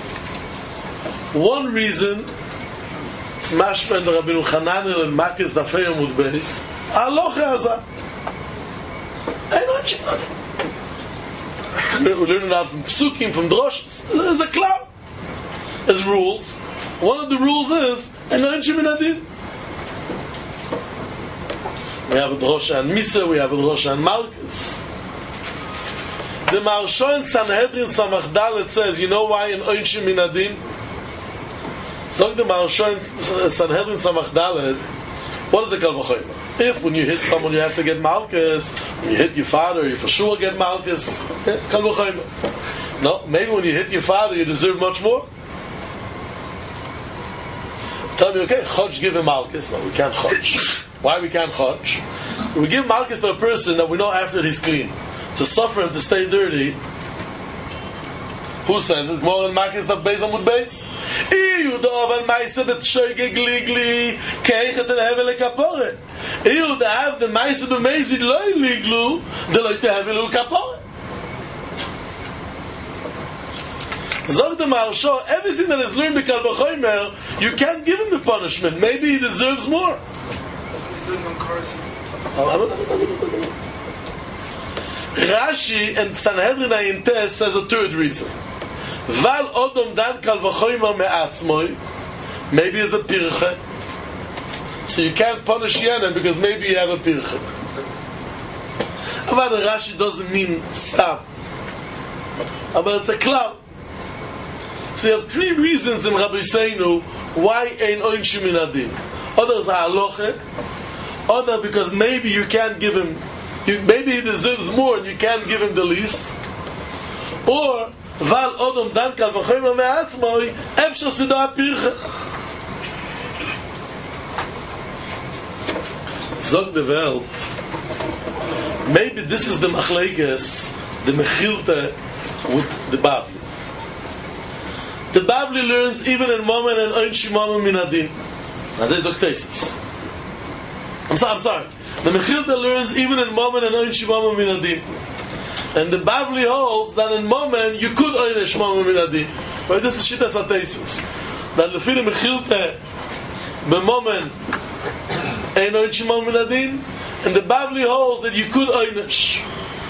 One reason, it's mashma and the Rabbeinu Chananel and Makis Dafei Amud Beis. Aloha Azah. Ain't Oinshim Minadin. We're learning out from Psukim, from Droshes. There's a cloud. There's rules. One of the rules is ain't Oinshim Minadin. We have a Drosha and Misa, we have a Drosha and Malkus. The Maharsha in Sanhedrin Samach Dalet says, you know why in Oinshim Minadin? So the Maharsha in Sanhedrin Samach Dalet, what is a Kal V'chomer? If when you hit someone you have to get Malkus, when you hit your father you for sure get Malkus, Kal V'chomer. No, maybe when you hit your father you deserve much more. Tell me, okay, Chodj give him Malkus. No, we can't Chodj. Why we can't Chodj? We give Malkus to a person that we know after he's clean. To suffer and to stay dirty. Who says it? More than Malkus that base on would base? Iyu do'avan ma'isa b'tshoige gligli keichet and hevel lekapore. Iyu da'av the ma'isa b'mezid loy liglu de loy tehevel lekapore. Zog the Maharsha, everything that is learned by Kal V'chomer, you can't give him the punishment. Maybe he deserves more. Rashi and Sanhedrin Ayintes says a third reason. Val Odom Dan Kal V'chomer me'atzmoi, maybe it's a pirche. So you can't punish Yemen because maybe you have a pirche. But Rashi doesn't mean stop. But it's a cloud. So you have 3 reasons in Rabbi Seinu why ain't Oinshim Minadin. Others are halacha. Other because maybe you can't give him, maybe he deserves more and you can't give him the least. Or Val Odom Dan Kal V'chomer me'atzmoi Efshar Sido HaPirche. Zog the Welt. Maybe this is the Machlekes, the Mechilta with the Bavli. The Bavli learns even in Momen and Oinshim Minadin. As I zog tesis. I'm sorry. The Mechilta learns even in Momen and Oinshim Minadin. And the Bavli holds that in Momen you could Oinish Minadin. But this is Shittas HaTesis. That Lefi the Mechilta B'Momen and Oinshim Minadin, and the Bavli holds that you could Oinish.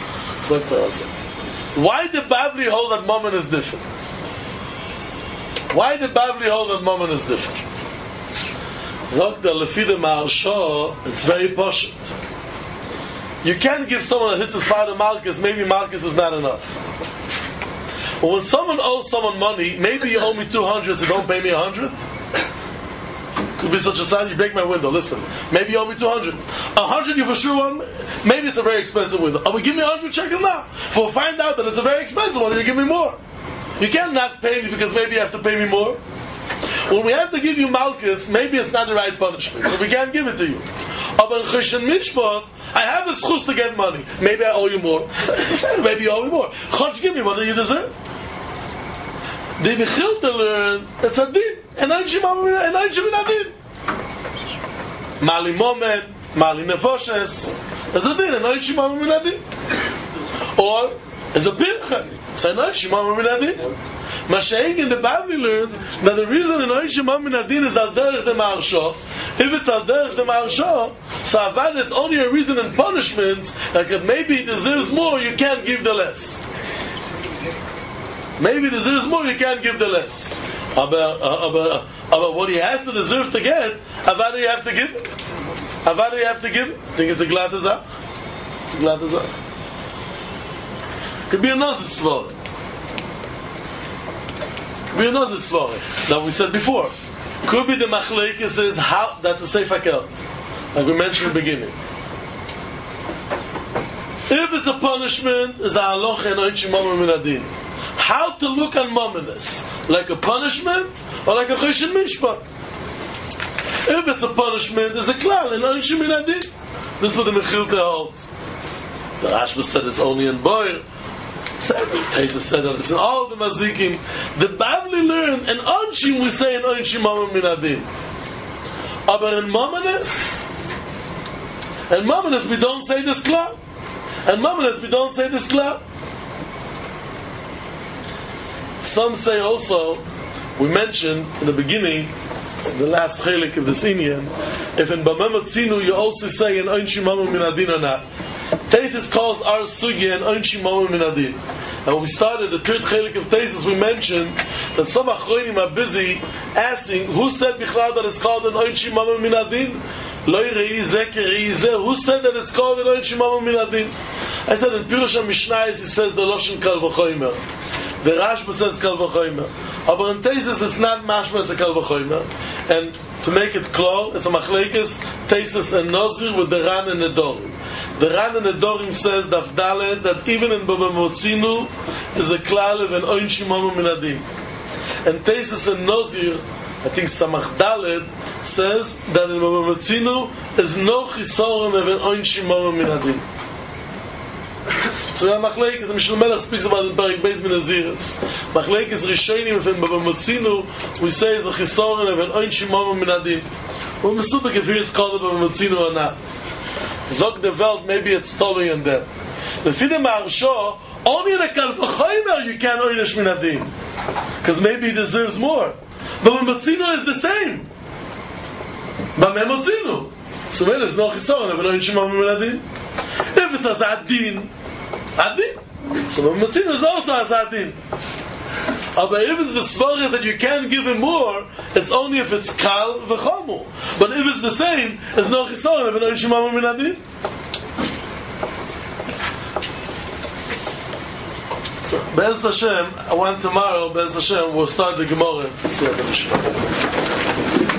Why the Bavli hold that Momen is different? Why the Bavli hold that Momen is different? Zog the Lefi the Maharsha, it's very poshut. You can't give someone that hits his father Malkus, maybe Malkus is not enough. But when someone owes someone money, maybe you owe me 200, so don't pay me 100. Could be such a time you break my window. Listen, maybe you owe me 200. 100 you for sure want. Maybe it's a very expensive window. Oh, but give me 100 shekels now. If we'll find out that it's a very expensive one, you give me more. You can't not pay me because maybe you have to pay me more. When we have to give you Malkus, maybe it's not the right punishment, so we can't give it to you. But in Choshen Mishpat, I have a schus to get money. Maybe I owe you more. Maybe you owe me more. Chodj, give me what do you deserve. The Mechilta learn it's a din. And Oinshim Minadin. Mali Momen, Mali Nefoshes. It's a din. And Oinshim Minadin. Or it's a pircha. It's an Oinshim Minadin. Mashiach in the Bavli learned that the reason in Oishim Amin Adin is al derech the Maharsha. If it's al derech the Maharsha, so avad it's only a reason in punishment, like if maybe he deserves more, you can't give the less. Maybe he deserves more, you can't give the less. About what he has to deserve to get, avad you have to give. Avad you have to give. I think it's a glad azah. It's a glad azah. Could be another svara. Could be another svara. That we said before. Could be the machlekes is how that the sefer kelt, like we mentioned in the beginning. If it's a punishment, is a halacha and oinshim mamon min adin. How to look on mominus, like a punishment or like a choshen mishpat? If it's a punishment, there's a klal in oinshim min adin. This is what the Mechilta holds. The Rashba said it's only in Boyer. Taisa said that it's in all the Mazikim. The Bavli learned in Onshim we say in Onshim Mamon Min Adin. But in Mominus we don't say this klal. And Mominus we don't say this klal. Some say also, we mentioned in the beginning, in the last chelik of this Inyan, if in Bamem Tzinu you also say in Onshim Mamon Min Adin or not. Taisis calls our sugya and Onshim Mamon Min Adin. And when we started the third chelik of Taisis, we mentioned that some achronim are busy asking, who said bichlad that it's called an Onshim Mamon Min Adin? Lo yirei zeh kerei zeh. Who said that it's called an Onshim Mamon Min Adin? I said in Pirush HaMishnayos he says the Loshen Kal V'chomer. The Rashba says Kal V'chomer. But in Taisis it's not mashma, it's a Kal V'chomer. And to make it clear, it's a machlekes Taisis and Nozir with the Ran and the Dorim. The Ran and the Dorim says Daf Dalet that even in Baba Motzinu is a klal of an Onshim Mamon Min Adin. And Taisis and Nozir, I think Samach Dalet, says that in Baba Motzinu is no chisoron of an Onshim Mamon Min Adin. So machlekes, the Mishnah Melech speaks about in Parak Beis Min Aziris. Machlekes Rishonim if in Baba Motzinu we say is a chisoron of an Onshim Mamon Min Adin. We're mesubek if here it's called a Baba Motzinu or not. Zog the Welt, maybe it's stolen in them. The Fide Maharsha, only in a Kal V'chomer you can't oinish min adin. Because maybe he deserves more. But Motzinu is the same. But Motzinu. So maybe there's no chisoron of an oinish min adin. If it's as adin, so Motzinu is also as adin. But if it's the svara that you can't give him more, it's only if it's kal v'chomu. But if it's the same, it's no chisoron of an oinshim mamon min adin. So, Be'ez Hashem, I want tomorrow, Be'ez Hashem, we'll start the Gemara.